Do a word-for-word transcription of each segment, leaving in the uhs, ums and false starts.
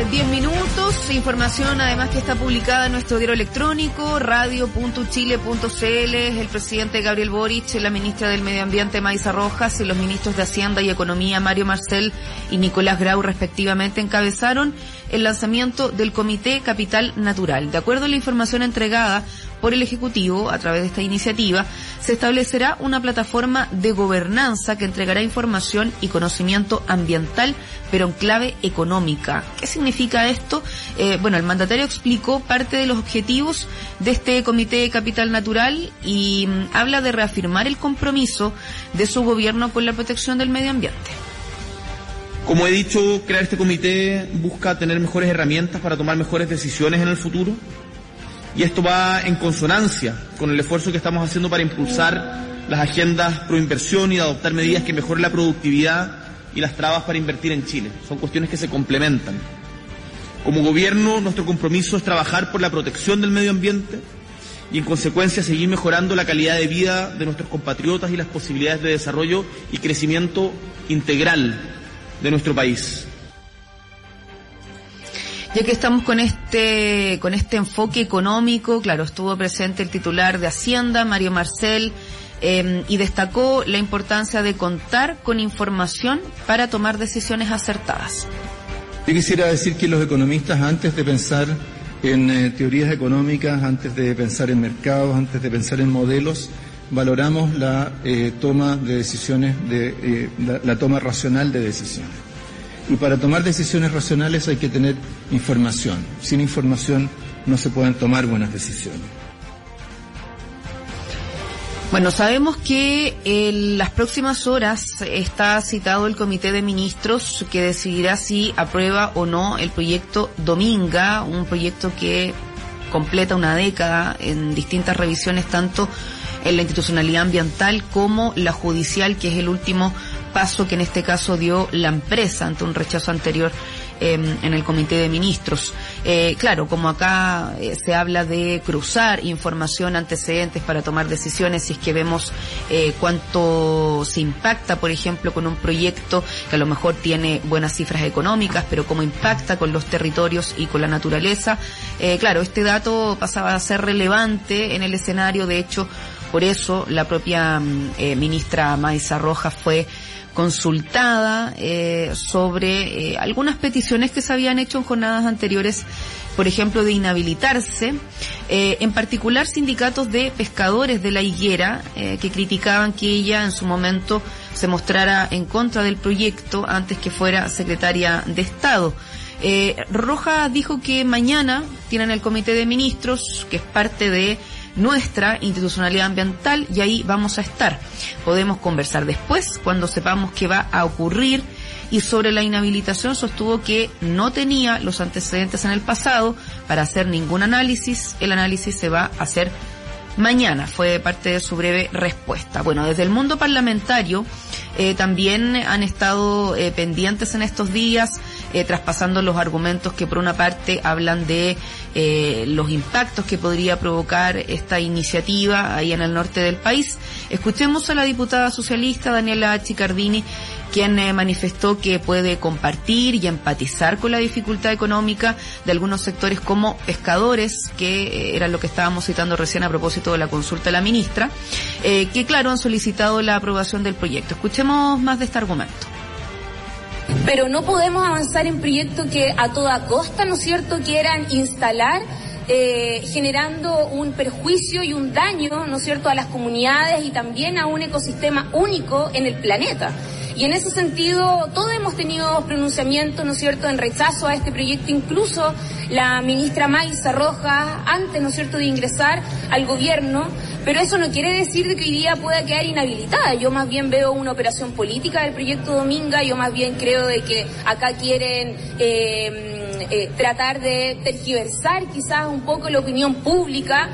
diez minutos, información además que está publicada en nuestro diario electrónico, radio punto chile punto c l. El presidente Gabriel Boric, la ministra del Medio Ambiente Maísa Rojas y los ministros de Hacienda y Economía Mario Marcel y Nicolás Grau respectivamente encabezaron el lanzamiento del Comité Capital Natural. De acuerdo a la información entregada por el Ejecutivo, a través de esta iniciativa, se establecerá una plataforma de gobernanza que entregará información y conocimiento ambiental, pero en clave económica. ¿Qué significa esto? Eh, bueno, el mandatario explicó parte de los objetivos de este Comité Capital Natural y mm, habla de reafirmar el compromiso de su gobierno con la protección del medio ambiente. Como he dicho, crear este comité busca tener mejores herramientas para tomar mejores decisiones en el futuro. Y esto va en consonancia con el esfuerzo que estamos haciendo para impulsar las agendas pro inversión y adoptar medidas que mejoren la productividad y las trabas para invertir en Chile. Son cuestiones que se complementan. Como gobierno, nuestro compromiso es trabajar por la protección del medio ambiente y, en consecuencia, seguir mejorando la calidad de vida de nuestros compatriotas y las posibilidades de desarrollo y crecimiento integral de nuestro país. Ya que estamos con este con este enfoque económico, claro, estuvo presente el titular de Hacienda, Mario Marcel, eh, y destacó la importancia de contar con información para tomar decisiones acertadas. Yo quisiera decir que los economistas, antes de pensar en eh, teorías económicas, antes de pensar en mercados, antes de pensar en modelos, valoramos la eh, toma de decisiones, de eh, la, la toma racional de decisiones. Y para tomar decisiones racionales hay que tener información. Sin información no se pueden tomar buenas decisiones. Bueno, sabemos que en las próximas horas está citado el Comité de Ministros que decidirá si aprueba o no el proyecto Dominga, un proyecto que completa una década en distintas revisiones, tanto en la institucionalidad ambiental como la judicial, que es el último paso que en este caso dio la empresa ante un rechazo anterior eh, en el Comité de Ministros. Eh, claro, como acá eh, se habla de cruzar información, antecedentes para tomar decisiones, si es que vemos eh, cuánto se impacta, por ejemplo, con un proyecto que a lo mejor tiene buenas cifras económicas, pero cómo impacta con los territorios y con la naturaleza. Eh, claro, este dato pasaba a ser relevante en el escenario. De hecho, por eso la propia eh, ministra Maísa Rojas fue consultada eh, sobre eh, algunas peticiones que se habían hecho en jornadas anteriores, por ejemplo, de inhabilitarse, eh, en particular sindicatos de pescadores de La Higuera, eh, que criticaban que ella en su momento se mostrara en contra del proyecto antes que fuera secretaria de Estado. Eh, Rojas dijo que mañana tienen el Comité de Ministros, que es parte de nuestra institucionalidad ambiental, y ahí vamos a estar. Podemos conversar después, cuando sepamos qué va a ocurrir. Y sobre la inhabilitación sostuvo que no tenía los antecedentes en el pasado para hacer ningún análisis. El análisis se va a hacer mañana, fue parte de su breve respuesta. Bueno, desde el mundo parlamentario eh, también han estado eh, pendientes en estos días, eh, traspasando los argumentos que por una parte hablan de eh, los impactos que podría provocar esta iniciativa ahí en el norte del país. Escuchemos a la diputada socialista Daniela Chiccardini, quien eh, manifestó que puede compartir y empatizar con la dificultad económica de algunos sectores como pescadores, que eh, era lo que estábamos citando recién a propósito de la consulta de la ministra, eh, que claro, han solicitado la aprobación del proyecto. Escuchemos más de este argumento. Pero no podemos avanzar en proyectos que a toda costa, ¿no es cierto?, quieran instalar, eh, generando un perjuicio y un daño, ¿no es cierto?, a las comunidades y también a un ecosistema único en el planeta. Y en ese sentido, todos hemos tenido pronunciamientos, ¿no es cierto?, en rechazo a este proyecto, incluso la ministra Maísa Rojas, antes, ¿no es cierto?, de ingresar al gobierno, pero eso no quiere decir que hoy día pueda quedar inhabilitada. Yo más bien veo una operación política del proyecto Dominga, yo más bien creo de que acá quieren eh, eh, tratar de tergiversar quizás un poco la opinión pública.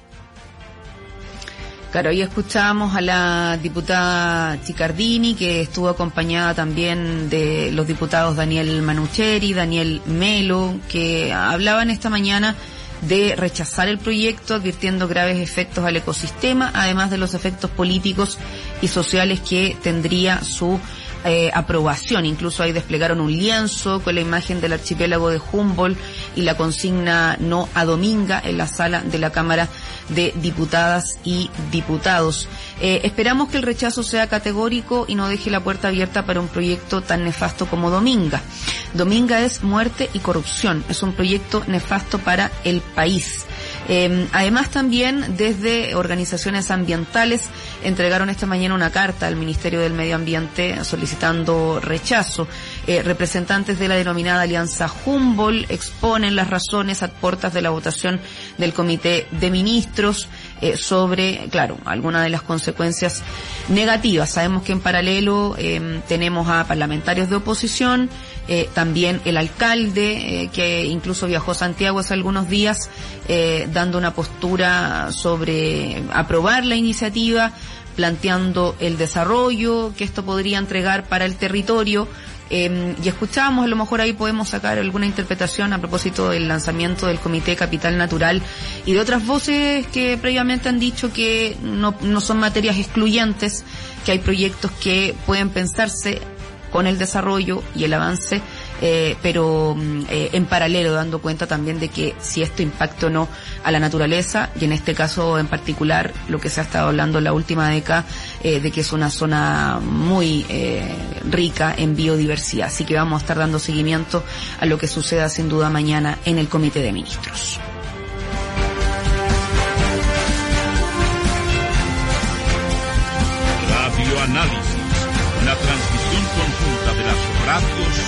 Claro, hoy escuchábamos a la diputada Chiccardini, que estuvo acompañada también de los diputados Daniel Manucheri, Daniel Melo, que hablaban esta mañana de rechazar el proyecto, advirtiendo graves efectos al ecosistema, además de los efectos políticos y sociales que tendría su eh, aprobación. Incluso ahí desplegaron un lienzo con la imagen del archipiélago de Humboldt y la consigna no a Dominga en la sala de la Cámara de Diputadas y Diputados. Eh, esperamos que el rechazo sea categórico y no deje la puerta abierta para un proyecto tan nefasto como Dominga. Dominga es muerte y corrupción, es un proyecto nefasto para el país. Eh, además también desde organizaciones ambientales entregaron esta mañana una carta al Ministerio del Medio Ambiente solicitando rechazo. Eh, representantes de la denominada Alianza Humboldt exponen las razones a puertas de la votación del Comité de Ministros eh, sobre, claro, algunas de las consecuencias negativas. Sabemos que en paralelo eh, tenemos a parlamentarios de oposición, Eh, también el alcalde, eh, que incluso viajó a Santiago hace algunos días, eh, dando una postura sobre aprobar la iniciativa, planteando el desarrollo que esto podría entregar para el territorio. Eh, y escuchamos, a lo mejor ahí podemos sacar alguna interpretación a propósito del lanzamiento del Comité Capital Natural y de otras voces que previamente han dicho que no, no son materias excluyentes, que hay proyectos que pueden pensarse con el desarrollo y el avance, eh, pero eh, en paralelo dando cuenta también de que si esto impacta o no a la naturaleza, y en este caso en particular lo que se ha estado hablando en la última década, eh, de que es una zona muy eh, rica en biodiversidad. Así que vamos a estar dando seguimiento a lo que suceda sin duda mañana en el Comité de Ministros. Radio Análisis, una transmisión conjunta de las radios